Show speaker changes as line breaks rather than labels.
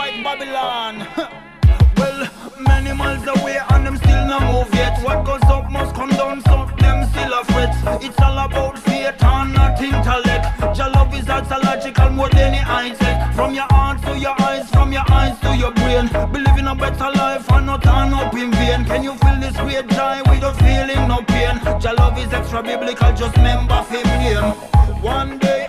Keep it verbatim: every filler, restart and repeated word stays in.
white Babylon. Well, many miles away and them still not move yet. What goes up must come down, so them still a fret. It's all about faith and not intellect. Your love is logical more than any high-tech. From your heart to your eyes, from your eyes to your brain. Believe in a better life and not turn up in vain. Can you feel this great joy without feeling no pain? Your love is extra biblical, just remember him name. One day